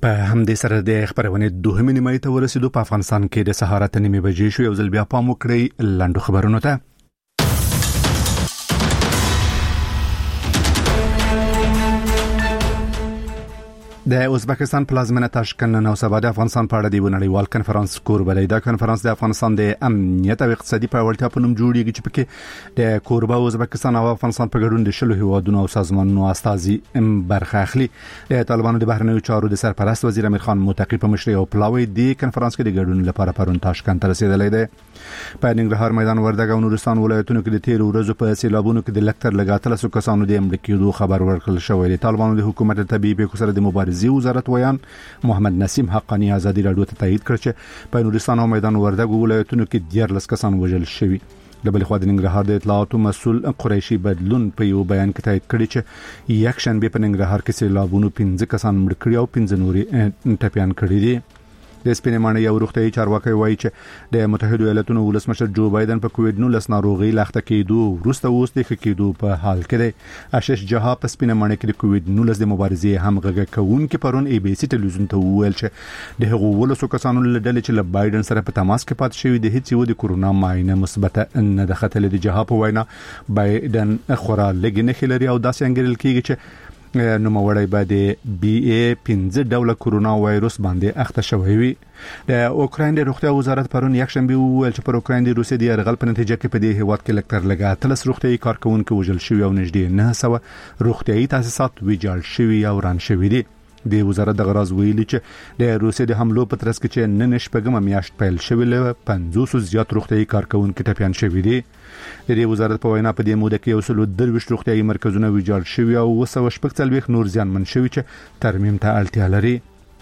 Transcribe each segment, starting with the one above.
په همدې سره د خبرونه دوهمه نیمه ته ورسېدو. په افغانستان کې د سهار ته نیمه بجې شو. یو ځل بیا پام وکړئ لاندو خبرونو ته. د ازبکستان پلازمینه تاشکند نن سبا د افغانستان په اړه د نړیوال کنفرانس کوربه دی. دا کنفرانس د افغانستان د امنیت او اقتصادي پیاوړتیا په نوم جوړیږي چې پکې د کوربه ازبکستان او افغانستان په ګډون د شلو هیوادونو او سازمانونو استازي برخه اخلي. د طالبانو د بهرنیو چارو د سرپرست وزیر امیر خان متقی په مشرۍ او پلاوی د کنفرانس کې د ګډون لپاره پرون تاشکند ته رسیدلی دی. په ننګرهار میدان وردګ او نورستان ولایتونو کې د تیر ورځو په سیلابونو کې د لکتر لګاتل سو کسانو د امر کېدو خبر ورکړل شوی دی. طالبانو د حکومت طبيعي پیښو سره د مبارزې وزارت ویان محمد نسیم حقانی ازادي رادیو ته تایید کړ چې په نورستان او میدان وردګ ولایتونو کې 14 کسان وژل شوي. د بل خوا د ننګرهار د اطلاعاتو مسول قریشي بدلون په یو بیان کې تایید کړی چې یک شنبه په ننګرهار کې سیلابونو 15 کسان مړ کړي او 15 نوري ټپيان کړي دي. د سپینمانه یو روغتي چارواکي وایي چې د متحده ایالاتونو ولسمشر جو بایدن په کووډ-19 ناروغي لاخته کېدو وروسته اوس د کېدو په حال کې دی. آشش جها په سپینمانه کې د کووډ-19 د مبارزې همغږي کوونکې پرون ای بي سي ټلویزیون ته وویل چې د هغو ولسو کسانو له ډلې چې له بایدن سره په تماس کې پات شوی د هیڅ یو د کورونا معاینه مثبت نه ده ختلې. د جها په وینا بایدن خورا لګنه خلري او داسې انګرل کېږي چې نوموړی به د بي اي 15 ډوله کورونا وایروس باندې اخته شوی وي. د اوکراین د روغتیا وزارت پرون یک شنبه وویل چې پر اوکراین د روسي د یرغل په نتیجه کې په دې هیواد کې لکتر لګاتل روغتي کارکونکو وژل شوی او نږدې 900 روغتيایي تاسیسات ویجاړ شوی او وران شوی دي. د وزارت د غراز ویلي چې د روسي د حملو په ترڅ کې چې نن شپږم میاشت پیل شوی له 500 زیات روغتيایي کارکونکو ټپيان شوی دي. د دې وزارت په وینا په دې موده کې یو سلو درويش روغتيایي مرکزونه ویجاړ شوی او 240 نور زیانمن شوی چې ترمیم ته اړتیا لري.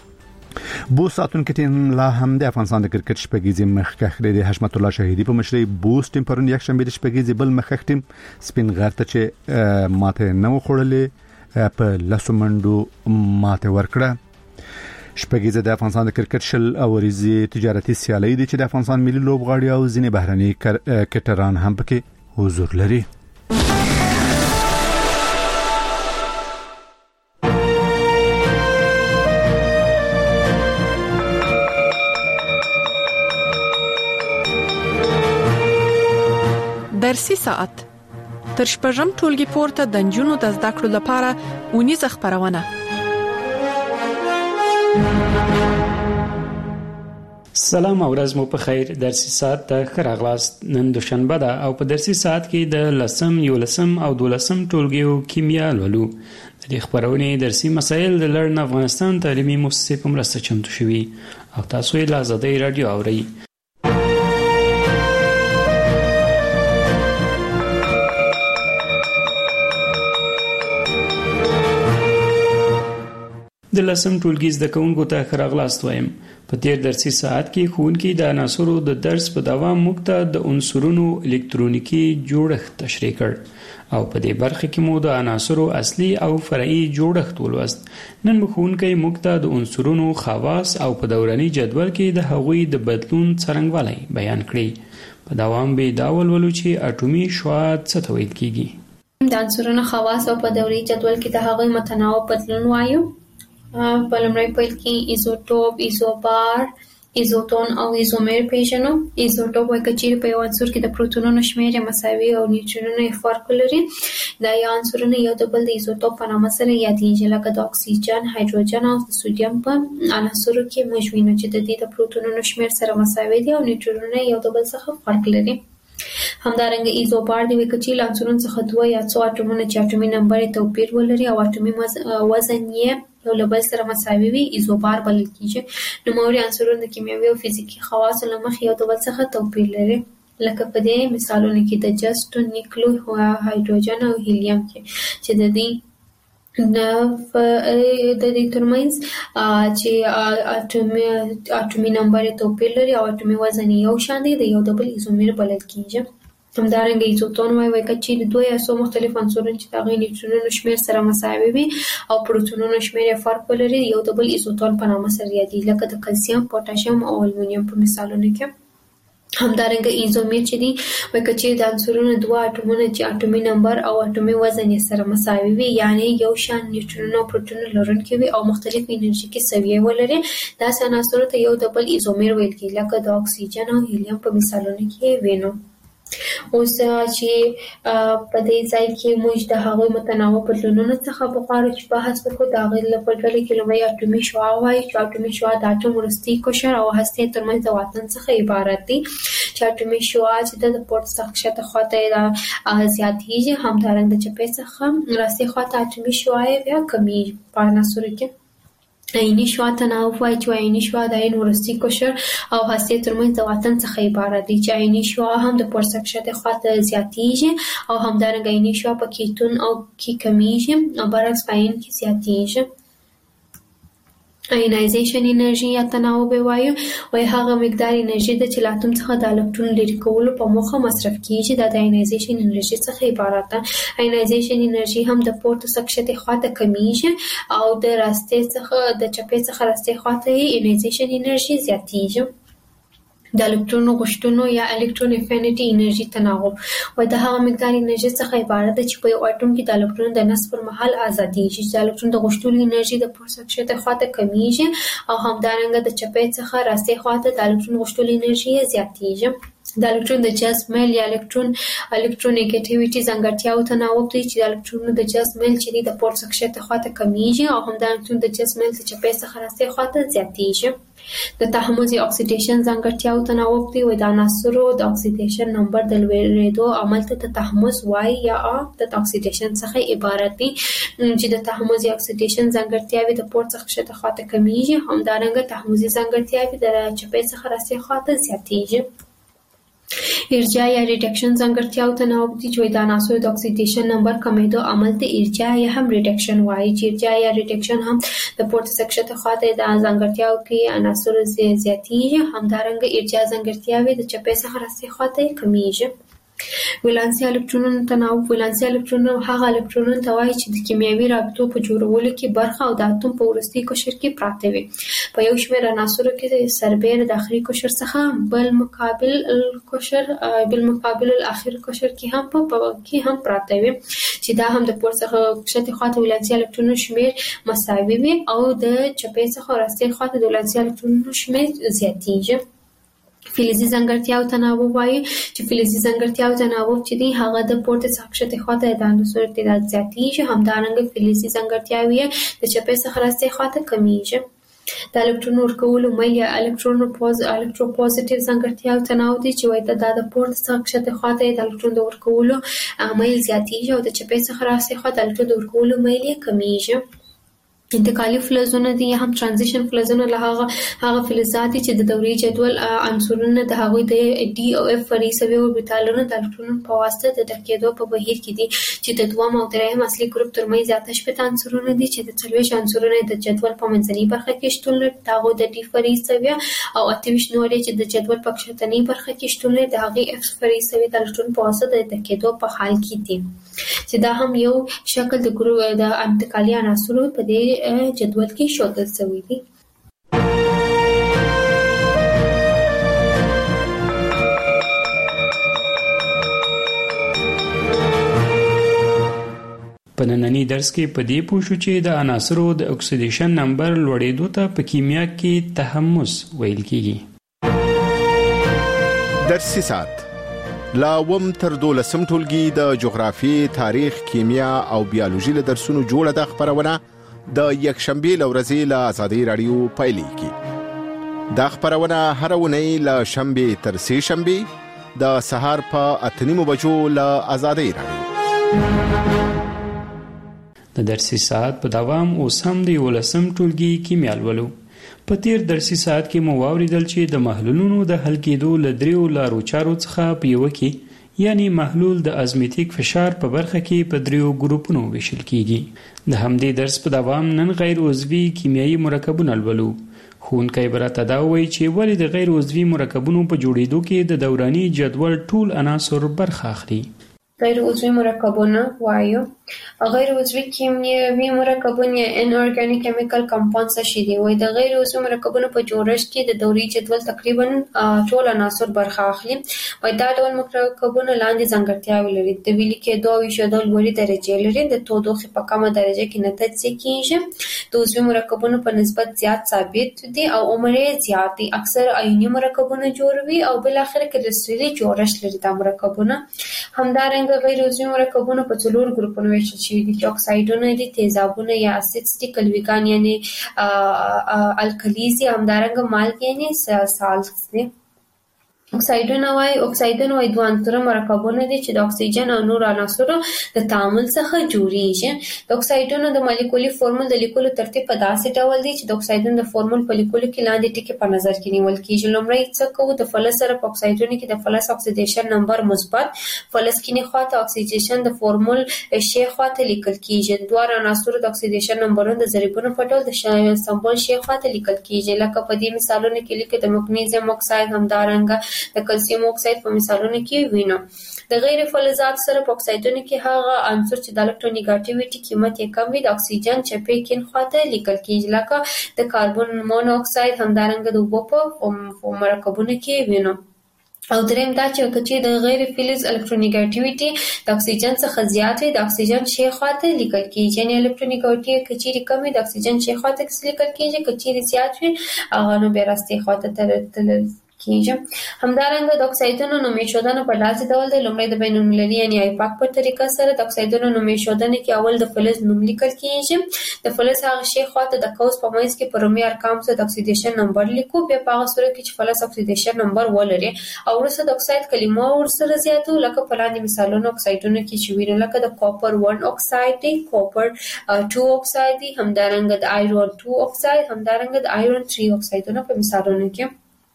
بوس ساتون کې ټیم لا هم د افغانستان د کرکټ شپږیزې مخکښ د حشمت الله شهیدی په مشرۍ بوس ټیم پرون یک شنبه د شپږیزې بل مخکښ ټیم سپین غر ته چې ماته نو خړلې په لاسمنډو ماته ورکړه. شپږیزه د افغانستان د کرکټ شل اوریزي تجارتي سیالي دي چې د افغانستان ملي لوبغاړي او ځینې بهرني کرکټران هم پکې حضور لري. درسي ساعت تر شپږم ټولګي پورته د جنونو د زده کړو لپاره ونیزه خبرونه. سلام او ورځ مو په خیر. درسي ساعت ته خراغلاست. نن دوشنبه ده او په درسي ساعت کې د لسم، یولسم او دولسم ټولګیو کیمیا لولو. د دې خبرونه درسي مسایل د لړن افغانستان تعلیمي مؤسسې په مرسته چمتو شوي او تاسو یې له آزادۍ رادیو اورئ. د لسم ټولګي زده کوونکو ته خراغلاست وایم. په تیر درسي ساعت کې ښوونکي د عناصرو د درس په دوام موږ ته د عنصرونو الکترونیکی جوړښت تشریح کړ او په دې برخه کې مو د عناصرو اصلي او فرعي جوړښت ولوست. نن ښوونکي موږ ته د عنصرونو خواص او په دوراني جدول کې د هغوی د بدلون څرنګوالی بیان کړي. په دوام به دا ولولو چې اټومي شعاع څه ته ویل کیږي. د عنصرونو خواص او په دوري جدول کې د هغوی متناوب بدلون وایو. په لومړی پیل کې ایزوټوپ، ایزوبار، ایزوتون او ایزومر پیژنو. ایزوټوپ وایي چې په یو عنصر کې د پروتونونو شمېر مساوي او نیوټرونونو فرق لري. دا یو عنصرونه یو د بل د ایزوټوپ په نامه سره یادېږي، لکه د اکسیجن، هایدروجن او د سوډیم په عناصرو کې موږ وینو چې د دې د پروتونونو شمېر سره مساوي دي او نیوټرونونه یو د بل څخه فرق لري. همدارنګه ایزوبار دی وایي چې عنصرونو څخه دوه یا څو اټومونه چې اټومي نمبر توپیر ولري او اټومي وزن یې یو له بل سره مساوي وي ایزوبار بلل کیږي. نوموړي عنصرونه د کیمیاوي او فزیکي خواصو له مخې یو د بل څخه توپیر لري، لکه په دې مثالونو کې د جست، نیکلو، هایدروجن او هیلیم کې چې د دې ترمنځ چې اټومي نمبر توپیر لري او اټومي وزن یو شان دی د یو د بل ایزومر بلل کیږي. همدارنګه ایزوتون وایي چې د دوه یا څو مختلف عنصرونو چې د هغوی نیوټرونونو شمېر سره مساوي وي او پروتونونو شمېر یې فرق ولري یو د بل ایزوتون په نامه سره یادېږي، لکه د کلسیم، پوټاشیم او المونیم په مثالونو کې. همدارنګه ایزومیر چې دی وکړي چې د عنصرونو دوه اټومونه چې اټومي نمبر او اټومي وزن یې سره مساوي وي یعنی یو شان نیوټرون او پروټون لرونکي وي او مختلف انرژیکي سویې ولري دا عناصر ته یو ډبل ایزومیر ویل کیږي لکه د اکسیجن او هیلیم په مثالونو کې وینو. اوس چې په دې ځای کې موږ د هغوی متنوع بدلونونو څخه بغواړو چې بحث وکړو د هغې په ډله کې لومړی اټومي شعاع وایي چې اټومي شعاع د اټوم وروستي قشر او هستې ترمنځ د واټن څخه عبارت دی چې اټومي شعاع چې د پورته څخه ښکته خواته زیاتېږي همدارنګه د چپې څخه راستې خواته اټومي شعاع بیا کمیږي په عناصرو کې. عیني شعاع تناوب وایي چې عیني شعاع د عین وروستي قشر او هستې ترمنځ د واټن څخه عبارت دی چې عیني شعاع هم د پورته ښکته خواته زیاتېږي او همدارنګه عیني شعاع په کیتون او کې کمیږي او برعکس په عین کې زیاتېږي. ايونايزيشن انرژي یا تناوب وایو وای هغه مقدار انرژي د چې له اتوم څخه د الکترون لرې کولو په موخه مصرف کیږي دا د ايونايزيشن انرژي څخه عبارت ده. ايونايزيشن انرژي هم د پورته څخه خواته کمیږي او د راستې څخه د چپې څخه راستې خواته ايونايزيشن انرژي زیاتېږي. د الکترون غشتونو یا الکترون افینټي انرژي تناوب وای د هغه مقدار انرژي څخه عبارت ده چې په یو اټوم کې د الکترون د نصب پر مهال ازادېږي چې د الکترون د غشتلو انرژي د پورته څخه خواته کمیږي او همدارنګه د چپې څخه راستې خواته د الکترون غشتلو انرژي زیاتېږي. د الکترون د جذب میل یا الکترونیګیټیویټي ځانګړتیاو تناوب دی چې د الکترونونو د جذب میل چې د پورته څخه خواته کمیږي او همدارنګه د جذب میل چې چپې څخه راستې خواته زیاتېږي. د تحمض یا اکسیډیشن ځانګړتیاو تناوب دی و د عناصرو د اکسیډیشن نمبر د لوړېدو عمل ته د تحمض وایي یا د اکسیډیشن څخه عبارت دی چې د تحمض یا اکسیډیشن ځانګړتیاوې د پورته څخه خواته کمیږي همدارنګه تحمضي ځانګړتیاوې د چپې څخه راستې خواته زیاتېږي. ارجاع یا ریډکشن ځانګړتیاو تناوب دي چې د عناصرو د اکسیډیشن نمبر کمیدو عمل ته ارجاع یا هم ریډکشن وایي چې ارجاع یا ریډکشن هم د پورته څخه خواته د ځانګړتیاو کې عناصرو زیاتېږي همدارنګه ارجاع ځانګړتیاوې د چپې څخه راستې خواته کمیږي. ولانسي الکترونونو تناوب ولانسي الکترونونه هغه الکترونونه ته وایي چې د کیمیاوي رابطو په جوړولو کې برخه او د اتوم په وروستي قشر کې پراته وي. په یو شمېر عناصرو کې سربېره د داخلي قشر څخه بل مقابل الاخر قشر کې هم پراته وي چې دا هم د پورته څخه خواته ولانسي الکترونونو شمېر مساوي وي او د چپې څخه راستې خواته د ولانسي الکترونونو شمېر زیاتېږي. فلزي ځانګړتیاو تناوب وایي چې فلزي ځانګړتیاو تناوب چې دی هغه د پورته څخه خواته د عناصرو تعداد زیاتېږي همدارنګه فلزي ځانګړتیاوې د چپې څخه راستې خواته کمیږي. د الکترون ورکولو میل یا الکتروپوزټیو ځانګړتیاو تناوب دی چې وایي دا د پورته څخه خواته د الکترون د ورکولو میل زیاتېږي او د چپې څخه راستې خواته د الکترون د ورکولو میل کمیږي. انتقالي فلزونه دي هم ترانزیشن فلزونه له هغه فلزات چې د دورې جدول عنصرونه د هغوی د ډي او اف فرعي سوي اوربیتالونو د الکترونونو په واسطه د ډکېدو په بهیر کې دي چې د دویم او درېیم اصلي ګروپ ترمنځ اته شپږ عنصرونه دي چې د 40 عنصرونه د جدول په منځنۍ برخه کې شتون لري د هغوی د ډي فرعي سوي او 28 نورې چې د جدول په کښتنۍ برخه کې شتون لري د هغې اف فرعي سوي د الکترون په واسطه د ډکېدو په حال کې دي چې دا هم یو شکل د ګروپ د انتقالي عناصرو په دې جدول کې ښودل شوی دی. په نننی درس کې په دې پوه شو چې د عناصرو د اکسیډیشن نمبر لوړېدو ته په کیمیا کې تحمض ویل کېږي. درسي ساعت لا وم تر 12 ټولګي د جغرافي، تاریخ، کیمیا او بیولوژي له درسونو جوړه د خبرونه د یکشنبه لورځي له آزادۍ رادیو پایلې کی. دا خبرونه هر ونې له شنبه تر سه شنبه د سهار په 8:30 بجو له آزادۍ رادیو. د درسي ساعت په دوام اوس هم د 11 ټولګي کیمیا لولو. په تیر درسي ساعت کې مو واوریدل چې د محلولونو د حل کېدو له دریو لارو چارو څخه په یو کې یعنی محلول د ازمیتیک فشار په برخه کې په دریو ګروپونو ویشل کیږي. د همدې درس په دوام نن غیر عضوي کیمیاوي مرکبونه لولو. ښوونکی به راته دا وایي چې ولې د غیر عضوي مرکبونو په جوړېدو کې د دوراني جدول ټول عناصر برخه اخلي. غیر عضوي مرکبونه وایو. غیر عضوي کیمیاوي مرکبونه ان اورګانیک کیمیکل کمپاونډز شي دي. وای د غیر عضوي مرکبونو په جوړښت کې د دوري جدول تقریبا ټول عناصر برخه اخلي. وای دا ډول مرکبونه لاندې ځانګړتیاوې لري. د ویلي کېدو او ایښودو لوړې درجې لري. د تودوخې په کمه درجه کې نه تجزیه کیږي. د عضوي مرکبونو په نسبت زیات ثابت دي او عمر یې زیات دی. اکثر آیوني مرکبونه جوړوي او بل اخر کې کرستلي جوړښت لري دا مرکبونه. همدارنګه غیر عضوي مرکبونه په څلور ګروپونو ویشل شوي دي چې اکسایډونه دي، تیزابونه یا اسیدز دي، کلویګان یعنی الکلیز دي، همدارنګه مالګې یعنی سالټس دي. اکسایډونه وای دوه عنصره مرکبونه دي چې د اکسیجن او نور عناصرو د تعامل څخه جوړیږي. د اکسایډونو د مالیکولي فورمول د لیکلو ترتیب په داسې ډول دی چې د اکسایډونو د فورمول په لیکلو کې لاندې ټکي په نظر کې نیول کیږي. لومړی څه کوو؟ د فلز سره په اکسایډونو کې د فلز اکسیډیشن نمبر مثبت، فلز کینی خواته اکسیډیشن د فورمول شی خواته لیکل کیږي. د دوه عناصرو د اکسیډیشن نمبرونو د ضریبونو په ډول د سمبول شی خواته لیکل کیږي. لکه په دې مثالونو کې لیکي د مګنیزیم اکساید، همدارنګه د کلسیم اکساید په مثالونو کې وینو. د غیر فلزات سره په اکسایډونو کې هغه عنصر چې د الکترونیګټیویټي قیمت یې کم وي د اکسیجن چپې کین خواته لیکل کیږي. لکه د کاربن مونو اکساید، همدارنګه د اوبو په مرکبونو کې وینو. او دریم دا چې کچې د غیر فلز الکترونیګټیویټي د اکسیجن څخه زیات وي د اکسیجن شی خواته لیکل کیږي. یعنی الکترونیګټیویټي کچې کم وي د اکسیجن شی خواته لیکل کیږي، کچې زیات وي هغه نو بیا راستي خواته تل کیږي. همدارنګه د اکسایډونو نوم ایښودنه په داسې ډول دی. لومړی د بینالمللي یعنی آیپاک په طریقه سره د اکسایډونو نوم ایښودنه کې اول د فلز نوم لیکل کیږي. د فلز هغه شی خواته د قوس په منځ کې په رومي ارقام سره د اکسیډیشن نمبر لیکو. بیا په هغه صورت کې چې فلز اکسیډیشن نمبر ولري او وروسته د اکساید کلمه ورسره زیاتو. لکه په لاندې مثالونو اکسایډونو کې چې وینو، لکه د کاپر 1 اکساید دی، کاپر 2 اکساید دی، همدارنګه د آیرون 2 اکساید، همدارنګه د آیرون 3 اکسایډونه په مثالونو کې.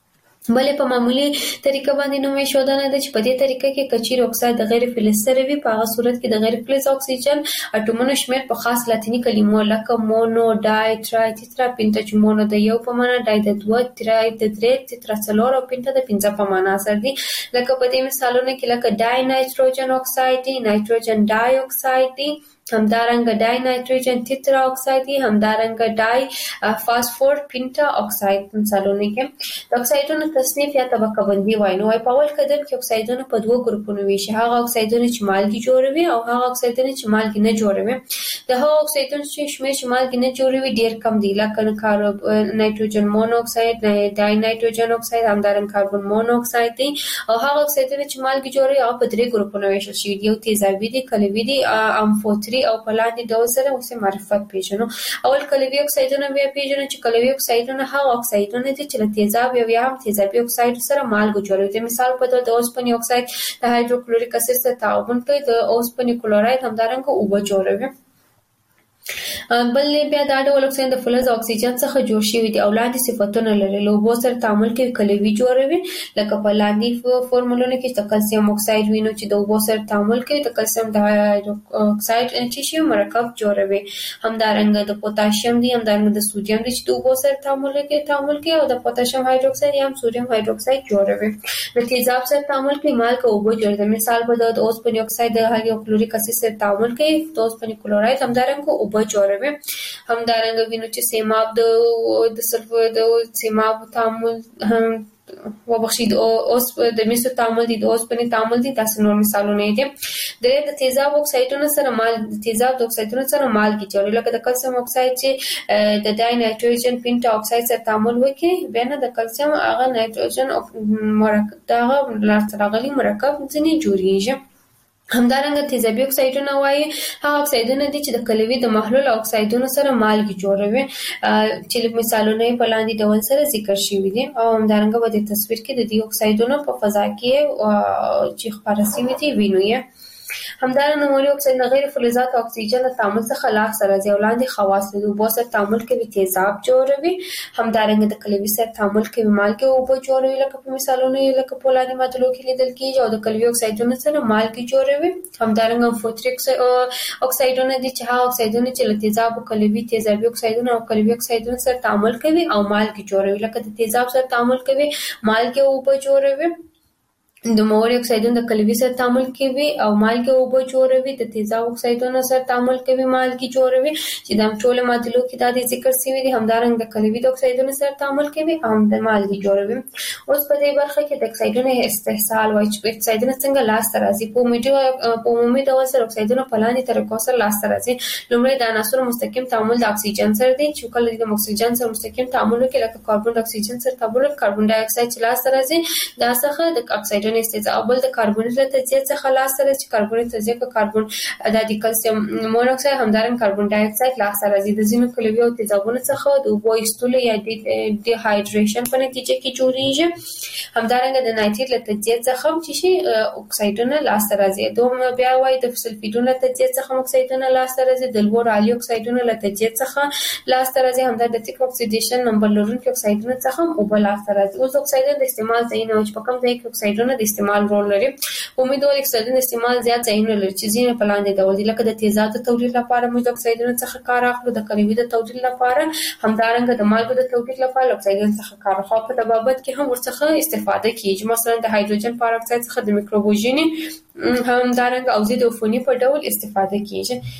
بلې په معمولی طریقه باندې نوم ایښودنه ده چې په دې طریقه کې کچیر اکساید د غیر فلز سره وي. په هغه صورت کې د غیر فلز اکسیجن اټومونو شمیر په خاص لاتینی کلمو لکه مونو، ډای، ترای، تیترا، پینټا چې مونو د یو په معنا، ډای د دوه، ترای د درې، تیترا څلور او پینټا د پنځه په معنا سره دي. لکه په دې مثالونو کې لکه ډای نایتروجن اکساید دی، نایتروجن ډای اکساید دی، همدارنګه ډای نایتروجن تیترا اکساید دی، همدارنګه ډای فاسفور پینټا اکساید مثالونه کې. د اکسایډونو تصنیف یا طبقه بندي وایي. نو په اول قدم کې اکسایډونه په دوه ګروپونو ویشي. هغه اکسایډونه چې مالګې جوړوي او هغه اکسایډونه چې مالګې نه جوړوي. د هغه اکسایډونو چې شمیر چې مالګې نه جوړوي ډیر کم دي. لکه نایتروجن مونو اکساید، ډای نایتروجن اکساید، همدارنګه کاربن مونو اکساید دی. او هغه اکسایډونه چې مالګې جوړوي هغه په درې ګروپونو ویشل شوي دي. یو تیزابي دي، کلوي دي، امفوتري او په لاندې ډول سره اوسه معرفت پیژنو. اول کلوي اکسایډونه بیا پیژنو چې کلوي اکسایډونه هغه اکسایډونه دي چې له تیزاب یا هم تیزابي اکساید سره مالګه جوړوي. د مثال په توګه د اوسپنې اکساید د هایدروکلوریک اسید سره تعامل کوي، د اوسپنې کلوراید همدارنګه اوبه جوړوي. بل بیا دا ډول اکسیجن د فلز او اکسیجن څخه جوړ شوی دی او لاندې صفاتونه لري. له اوبو سره تعامل کوي، کلوي جوړوي. لکه په لاندې فورمولونه کې د کلسیم اکساید وینو چې د اوبو سره تعامل کوي د کلسیم د اکساید چې شی مرکب جوړوي. همدارنګه د پوتاشیم دی، همدارنګه د سوډیم دی چې د اوبو سره تعامل کوي او د پوتاشیم هایدروکساید یا هم سوډیم هایدروکساید جوړوي. د تیزاب سره تعامل کوي، مالګه اوبه جوړوي. مثال په توګه د اوسپنې اکساید د هایدروکلوریک اسید سره تعامل کوي، د اوسپنې کلوراید همدارنګه اوبه جوړوي. همدارنګه وینو چې سیماب د سلفر د سیماب تعامل وبخښید اوس د میسو تعامل دي، د اوسپنې تعامل دي. تاسو نور مثالونه دي. د تیزاب اکسایډونو سره د تیزاب د اکسایډونو سره مالګې جوړوي. لکه د کلسیم اکساید چې د ډای نایتروجن پینټا اکساید سره تعامل وکړي، بیا نه د کلسیم هغه نایتروجن مرکب دغه لارتراغلي مرکب ځنې جوړیږي. همدارنګه تیزابي اکسایډونه وایي هغه اکسایډونه دي چې د کلوي د محلول اکسایډونو سره مالګې جوړوي چې مثالونه په لاندې ډول سره ذکر شوي دي. او همدارنګه په دې تصویر کې د دې اکسایډونو په فضا کې چې خپاره شوي دي وینو یې. همدارنګه نوموړي اکساید د غیر فلزات او اکسیجن د تعامل څخه لاس سره ځي او لاندې خواص لري. اوبو سره تعامل کوي، تیزاب جوړوي. همدارنګه د کلوي سره تعامل کوي، مالګې اوبه جوړوي. لکه په مثالونو لکه په لاندې ماده کې لیدل کېږي. او د کلوي اکسایډونو سره مالګې جوړوي. همدارنګه امفوتریک اکسایډونه دي چې هغه اکسایډونه چې له تیزاب او کلوي تیزابي اکسایډونه او کلوي اکسایډونو سره تعامل کوي او مالګې جوړوي. لکه د تیزاب سره تعامل کوي، مالګې اوبه جوړوي. د موري اکسایدونه د کلوي سره تعامل کوي او مالګه اوبه جوړوي، د تیزاب اکسایدونه سره تعامل کوي مالګه جوړوي چې د ټول معادلو کې دا د ذکر شوی دي. همدارنګه د کلوي د اکسایدونه سره تعامل کوي او د مالګه جوړوي. اوس په دې برخه کې د اکسایدونو استحصال وایي چې اکسایدونه څنګه لاس ته راځي. په عمومي ډول سره اکسایدونه په لاندې طریقو سره لاس ته راځي. لومړی د عناصرو مستقیم تعامل د اکسیجن سره دی چې کله د اکسیجن سره مستقیم تعامل کوي لکه کاربن د اکسیجن سره تعامل کاربن ډای اکساید چې لاس ته راځي دا څخه د اکسایدونو استحصال بل د کاربونیت له تجزیه څخه لاس ته راځي. کاربونیت تجزیه کې کاربن د کلسیم مونوکساید همدارنګه کاربن ډای اکساید لاس ته راځي. د ځینو کلوي او تیزابونو څخه د اوبو ایستلو یا ډي هایډریشن په نتیجه کې جوړیږي. همدارنګه د نایتریت له تجزیه څخه چې شي اکسایدونه لاس ته راځي. دوه بیا وایي د سلفیدونو له تجزیه څخه اکسایدونه لاس ته راځي. د لوړ عالي اکسایدونو له تجزیه څخه لاس ته راځي. همدارنګه د تیک اکسیډیشن نمبر لرونکي اکسایدونو څخه اوبه لاس ته راځي. اوس اکسایدونو د استعمال ځای نه چې په کوم ځای کې اکسایدونه د استعمال رول لري. امیدوار اکسایدونو استعمال زیات ځایونه لري چې ځینې په لاندې ډول دي لکه د تیزاب د تولید لپاره موږ د اکسایدونو څخه کار اخلو، د کلوي د تولید لپاره، همدارنګه د مالګو د تولید لپاره اکسایدونو څخه کار اخلو. په تبابت کې هم ورڅخه استفاده کیږي، مثلا د هایدروجن پر اکساید څخه د میکروبوژني همدارنګه او ضد عفوني په ډول استفاده کیږي.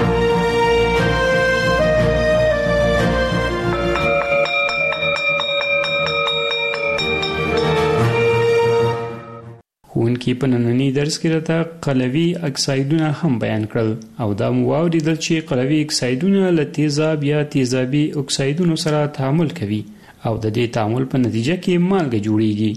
ښوونکي په ننني درس کې راته قلوي اکسایدونه هم بیان کړل او دا مو واوریدل چې قلوي اکسایدونه له تیزاب یا تیزابي اکسایدونو سره تعامل کوي او د دې تعامل په نتیجه کې مالګه جوړیږي.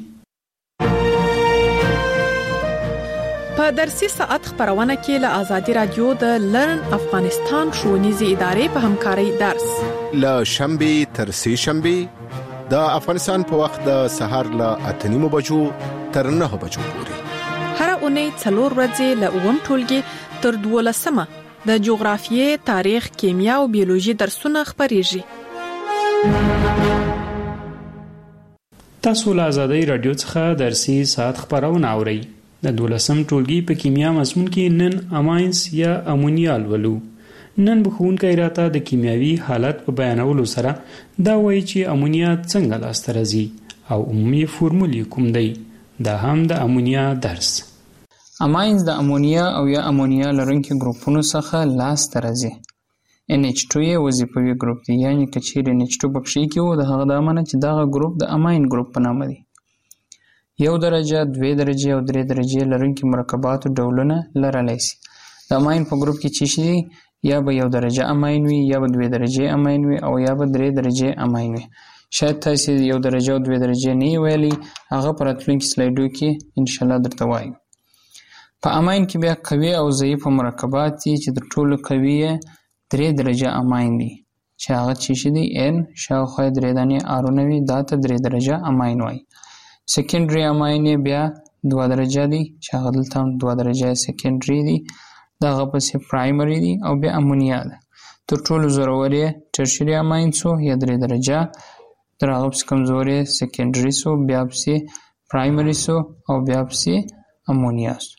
په درسي ساعت خبرونه کې له آزادي رادیو د لرن افغانستان ښوونیزې ادارې په همکارۍ درس له شنبه تر سه شنبه د افغانستان په وخت د سهار له 8:30 بجو تر 9 بجو پورې هر اونۍ 4 ورځې له 9 ټولګي تر 12 د جغرافیې، تاریخ، کیمیا او بیولوژي درسونه خبريږي. تاسو له آزادۍ رادیو څخه درسي ساعت خبرونه اورئ. د 12 ټولګي په کیمیا مضمون کې نن اماینس یا امونیا ولولو. نن بخونکي راته د کیمیاوي حالت په بیانولو سره دا وایي چې امونیا څنګه لاسته راځي او عمومي فورمول کوم دی. دا هم د امونیا درس. اماینز د امونیا او یا امونیا لرونکي ګروپونو څخه لاسته راځي. NH2 یې وظیفوي ګروپ دی، یعنی که چیرې NH2 پکې کې وو د هغه د امانه چې دغه ګروپ د اماین ګروپ په نامه دی. 1 درجه، 2 درجه او 3 درجه لرونکي مرکباتو ډولونه لرلی شي. د اماین په ګروپ کې چې شي یا به 1 درجه اماین وي یا به 2 درجه اماین وي او یا به 3 درجه اماین وي. شاید تاسو 1 درجه او 2 درجه نه ویلي، هغه پر اتلونکي سلایډو کې ان شاء الله درته وایو. په اماین کې بیا قوي او ضعیف مرکبات دي چې د ټولو قوي 3 درجه اماین دي چې هغه چې دي N شاوخوا 3 دانې آرونه وي، دا ته 3 درجه اماین وایي. سیکنډري اماین بیا 2 درجه دي چې هغه دلته 2 درجه سیکنډري دي، دا هغه پسې پرایمري دي او بیا امونیا ده. تر ټولو زورور ټرشري اماین سو یا 3 درجه، تر هغه پسې کمزوري سیکنډري سو، بیا پسې پرایمري سو او بیا پسې امونیا سو.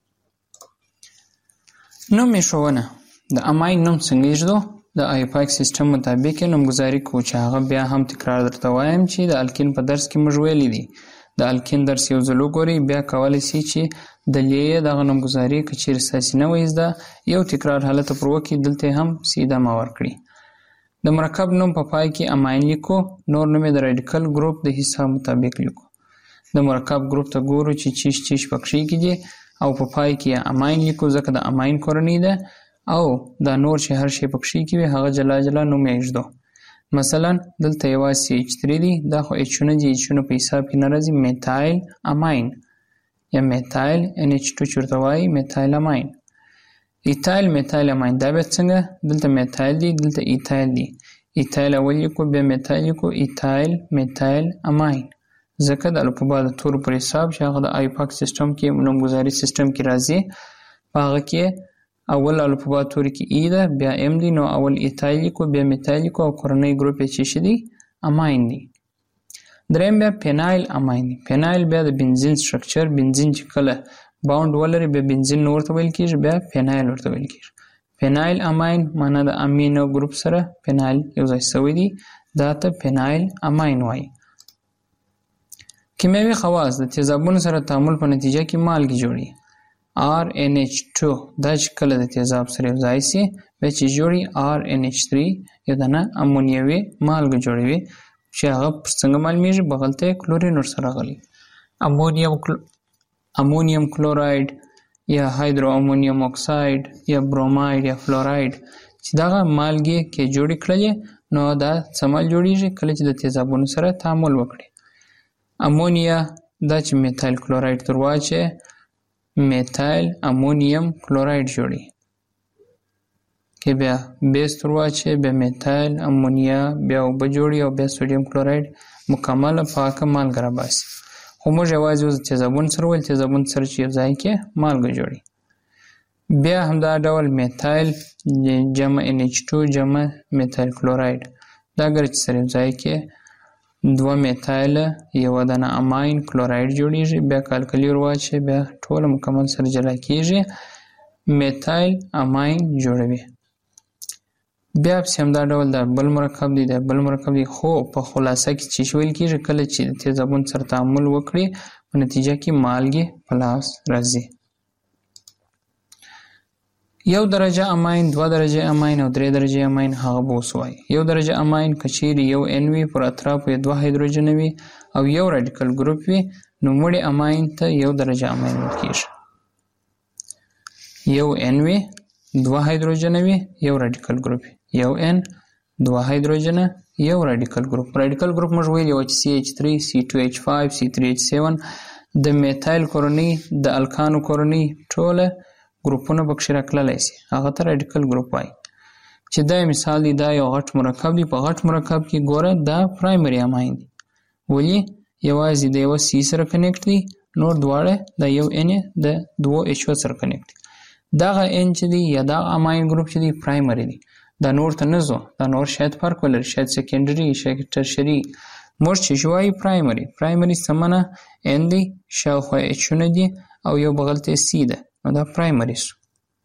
نوم ښوونه د اماین نوم څنګه ایږدو؟ د آیوپاک سیستم مطابق نومګذاري کوو چې هغه بیا هم تکرار درته وایم چې د الکین په درس کې موږ ویلي دي. د الکین درس یو ځل وګورئ، بیا کولی شئ چې د لیې دغه نومګذاري که چیرې ستاسې نه وي زده یو تکرار حالت پر وکړي، دلته هم سیده ما ورکړي. د مرکب نوم په پای کې اماین لیکو، نور نوم د رادیکل ګروپ د حساب مطابق لیکو. د مرکب ګروپ ته ګورو چې چیش پکې کې دي او په پای کې اماین لیکو ځکه د اماین کورنۍ ده او دا نور چې هر شی پکې کې وي هغه جلا جلا نوم یې ایږدو. مثلا دلته یوازې H3 دی، دا خو H نه دي، H نه په حساب کې نه راځي. میتایل اماین یا میتایل NH2 چورته وایي میتایل اماین. ایتایل میتایل اماین دا بیا څنګه؟ دلته میتایل دی، دلته ایتایل دی. ایتایل اول لیکو، بیا میتایل لیکو، ایتایل میتایل اماین. ځکه د الفبا د تورو پر حساب چې هغه د آیوپاک سیستم کې نومګذاري سیستم کې راځي، په هغه کې اول الفبا توري کې ای ده، بیا ام دی، نو اول ایتایل لیکو، بیا میتایل لیکو او کورنۍ ګروپ یې چې دي اماین دی. دریم بیا پینایل اماین دی. پینایل بیا د بنزین سټرکچر، بنزین چې کله باوند ولري بیا بنزین ورته ویل کېږي، بیا پینایل ورته ویل کېږي. پینایل اماین معنا د امینو ګروپ سره پینایل یو ځای شوی دی، دا ته پینایل اماین وایي. کیمیاوي خواص د تیزابونو سره تعامل په نتیجه کې مالګې جوړي. RNH2 دا چې کله د تیزاب سره یو ځای سي بیا چې جوړي RNH3 یو دانه امونیوي مالګه جوړوي چې هغه پر څنګه معلومیږي بغل ته کلورین ورسره غلي. امونیم کلوراید یا هایدرو امونیم اکساید یا بروماید یا فلوراید چې دغه مالګې کې جوړې کړلې نو دا څمل جوړیږي کله چې د تیزابونو سره تعامل وکړي. امونیا دا چې میتایل کلوراید تر واچي میتایل امونیم کلوراید جوړي کې بیا بیس تر واچي بیا میتایل امونیا بیا اوبه جوړي او بیا سوډیم کلوراید مکمل پاکه مالګه راباسي. خو موږ یوازې اوس تیزابون سره ول تیزابون سره چې یو ځای کې مالګه جوړي. بیا همدا ډول میتایل جمع NH2 جمع میتایل کلوراید دا ګر چې سره یو ځای کې دوه میتایل یو دانه اماین کلوراید جوړیږي بیا کالکلی ورواچي بیا ټول مکمل سره جلا کیږي میتایل اماین جوړوي. بیا همدا ډول د بل مرکب دی خو په خلاصه کې چې شویل کیږي کله چې تیزابون سره تعامل وکړي په نتیجه کې مالګې په لاس راځي. 1 درجه اماین 2 درجه اماین او 3 درجه اماین هغه بوسوي. 1 درجه اماین کچيري یو ان وی پر اطرافو 2 هایدروجن وي او یو رادیکل ګروپ وي نو مړي اماین ته 1 درجه اماین ویل کیږي. یو ان وی 2 هایدروجن وي یو رادیکل ګروپ یو ان 2 هایدروجن یو رادیکل ګروپ موږ ویل چې CH3 C2H5 C3H7 د میتایل کورنۍ د الکانو کورنۍ ټوله ګروپونه بکش راکللی سي هغه ته رادیکل ګروپ وایي چې دا مثال دی دا یو غټ مرکب دی په غټ مرکب کې ګوره دا پرایمري اماین دی ولی یوازې د یو سی سره کنیکټ دی نور دواړه د یو ان د 2H سره کنیکټ دی دغه ان چې دی یا دا اماین ګروپ چې دی پرایمري دی دا نور ته نه ځو دا نور شاید فرق ولري شاید سیکنډري شاید ټرشري موږ چې شوای پرایمري سمنه ان دی شاوخوا اچ نه دی او یو بغل ته سی ده نو دا پرایمري سو.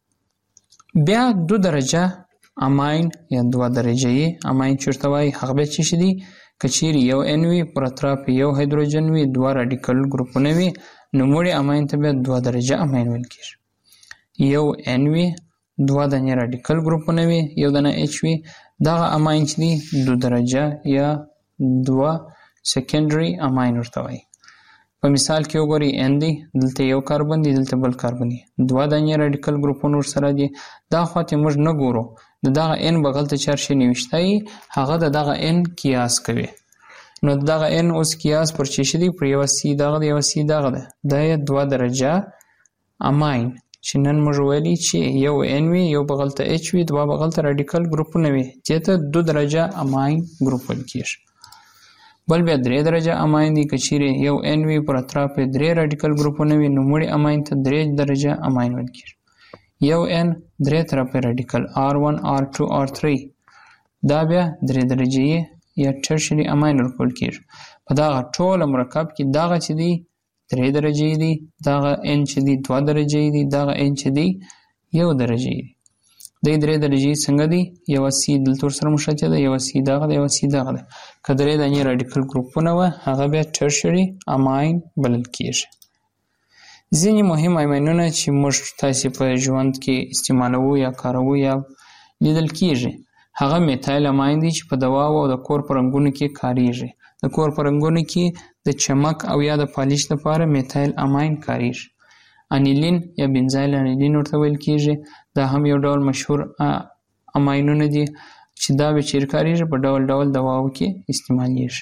بیا 2 درجه اماین یا 2 درجه اماین چورته وای هغه به چی شدي کچيري یو ان وی پر اطراف یو هایدروجن وی 2 رادیکل ګروپونه وی نو مړي اماین ته به 2 درجه اماین ویل کیږي. یو ان وی 2 دانه رادیکل ګروپونه وی یو دانه اچ وی دا اماین چې دي 2 درجه یا 2 سیکنډري اماین ورته وای. په مثال کې وګورئ ان دی دلته یو کاربن دی دلته بل کاربن دی 2 دانې رادیکل ګروپونه ورسره دي دا خواته موږ نه ګورو دغه ان بغل ته چارشي نوشتای هغه دغه ان قیاس کوي نو دغه ان اوس قیاس پر چی شدي پر یو سی دغه یو سی دغه د 2 درجه اماین چې نن موږ ویلي چې یو ان وی یو بغل ته اچ وی 2 بغل ته رادیکل ګروپونه وي چې ته 2 درجه اماین ګروپ ولکیږي. بل بیا 3 درجه اماین دی کچيري یو ان وی پر اطراف 3 رادیکل ګروپونه وي نو مړي اماین ته 3 درجه اماین ویل کیږي. یو ان 3 طرف رادیکل R1 R2 R3 دا بیا 3 درجه یا ټرشري اماین ورکول کیږي. په دا ټول مرکب کې دا چې دی 3 درجه دی دا ان چې دی 2 درجه دی دا ان چې دی 1 درجه دی د 3 درجه څنګه دی یو سی دلته سره مشابه ده یو سی دغه یو سی دغه کدرې د رادیکل ګروپونه و هغه بیا ټرشري اماین بلل کیږي. ځینې مهم اماینونه چې موږ تاسو په ژوند کې استعمالوو یا کاروو یا لیدل کیږي هغه میتایل اماین دي چې په دوا او د کور په رنګونو کې کاریږي. د کور په رنګونو کې د چمک او یا د پالیش لپاره میتایل اماین کاریږي. انیلین یا بنزایل انیلین ورته ویل کیږي دا هم یو ډول مشهور اماینونه دي چې دا به چیرې کاریږي په ډول ډول دواو کې استعمالیږي.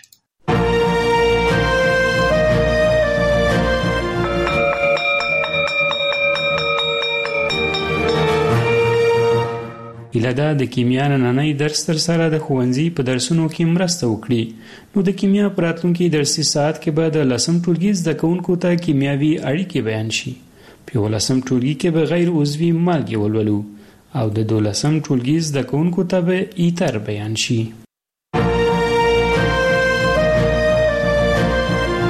هیله ده د کیمیا نننۍ درس تر سره د ښوونځي په درسونو کې مرسته وکړي. نو د کیمیا په راتلونکي درسي ساعت کې به د 10م ټولګي زده کوونکو ته کیمیاوي اړیکې بیان شي. په 11م ټولګي کې به غیر عضوي مالګې ولولو او د 12م ټولګي زده کوونکو ته به ایتر بیان شي.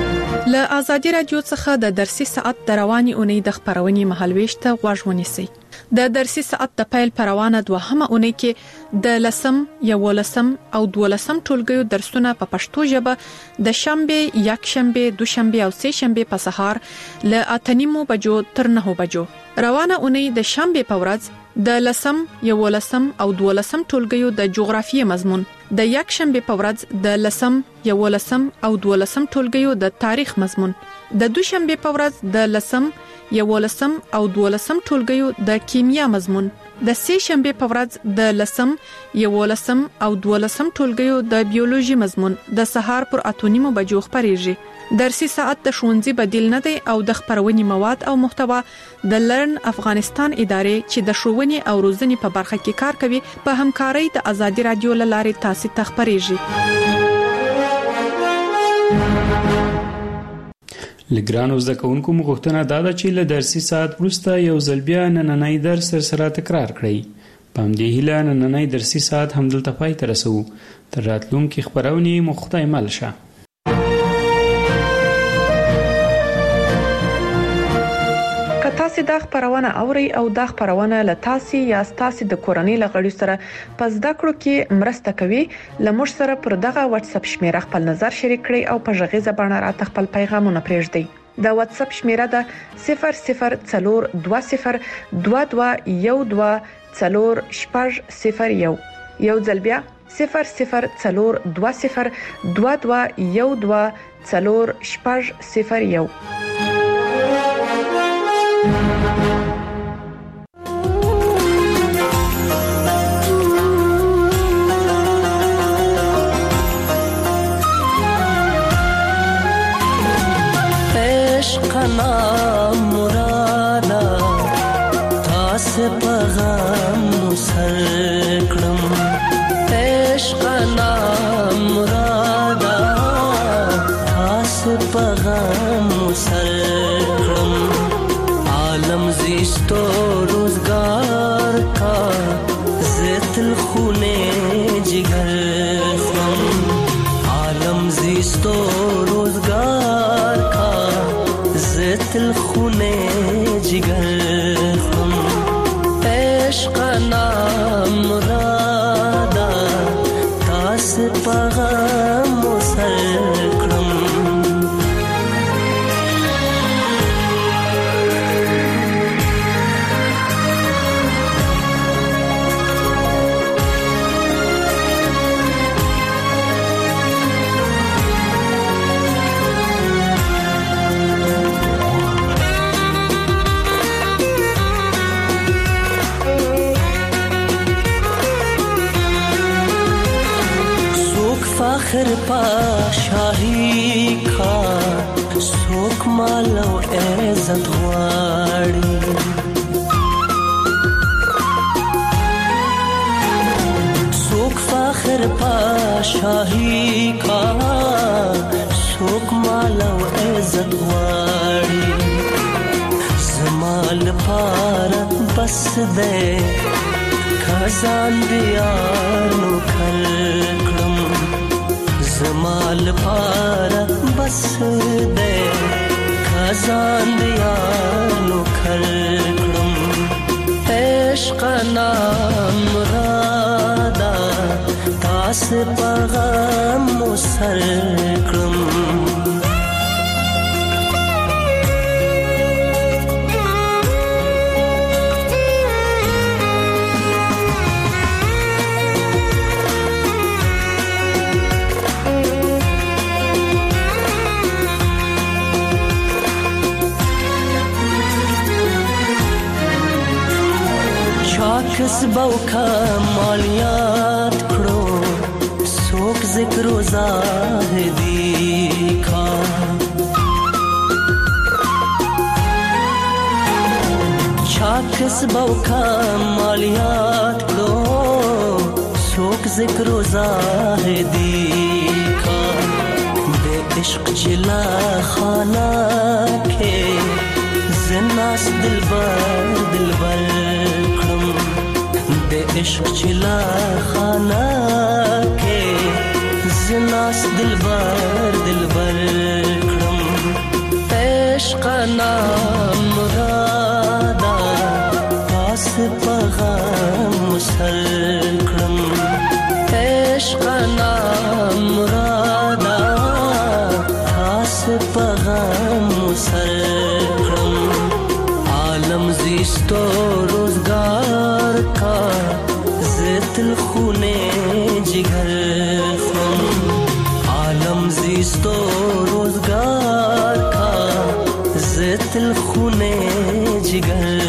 له آزادي رادیو څخه د درسي ساعت د رواني اونۍ د خبرونې مهالويش ته غوږ ونیسئ. د درسي ساعت د پیل پروانه دوهمه اونۍ کې د لسم، یولسم او دولسم ټولګیو درسونه په پښتو ژبه د شنبه، یکشنبه، دوشنبه او سه شنبه په سهار ل 8:30 بجو تر 9 بجو. روانه اونۍ د شنبه په ورځ د لسم، یولسم او دولسم ټولګیو د جغرافیې مضمون، د یکشنبه په ورځ د لسم، یولسم او دولسم ټولګیو د تاریخ مضمون، د دوشنبه په ورځ د لسم، یولسم او دولسم ټولګیو د کیمیا مضمون، د سه شنبه په ورځ د لسم، یولسم او دولسم ټولګیو د بیولوژي مضمون د سهار پر 8:30 بجو خبريږي. درسي ساعت د ښوونځي بدیل نه دی او د خبرونې مواد او محتوا د لرن افغانستان ادارې چې د ښوونې او روزنې په برخه کې کار کوي په همکارۍ د ازادي رادیو لارې تاسو ته خبريږي. لګرانو زده کوونکو مغوښتنه دا ده چې له درسي ساعت وروسته یو ځل بیا نننۍ درس سره تکرار کړئ. په همدې هیله نننۍ درسي ساعت همدلته پای ته رسوو. تر راتلونکي خبرونې مو خدای مل شه. تاسو دا خبرونه اوري او دا خبرونه له تاسو یا تاسو د کورنۍ لغړی سره پس دا کړو کې مرسته کوي. لمر سره پر دغه واتس اپ شمیره خپل نظر شریک کړئ او په ژغې زبانه را خپل پیغامونه پرېږدئ. دا واتس اپ شمیره ده 0042121401. یو ځل بیا 0042121401. عشقنا مرادا تاس پیغام مسکرم. عشقنا مرادا تاس پیغام مسکرم. عالم زیستو روزگار کا زیتل خونے جگر خم. عالم زیستو روزگار کا زیتل خونے جگر خم. عشقنا مرادا تاس پیغام مسکرم. فخر پا شاہی کا سوک مالو عزت غواړي. سوک فخر پا شاہی کا سوک مالو عزت غواړي. زمال پار بس دے خزان دیانو کل زمال پارا بس دے خزان دیانو کھرکڑم. عشقنا مرادا تاس پیغام مسکرم. کسبو کمالیات کړو څوک ذکر و زاهدی کا. چا کسبو کمالیات کړو څوک ذکر و زاهدی کا. د عشق جلا خانہ کې زناس دلبر دلبر د عشق چلا خانہ کے زناس دلبر دلبر کرم. عشقنا مرادا تاس پیغام سر کړم عشق نام مرادا تاس پیغام سر کړم عالم زیستو روزگار کا زتل خونه جگر عالم زیستو روزگار کا زتل خونه جگر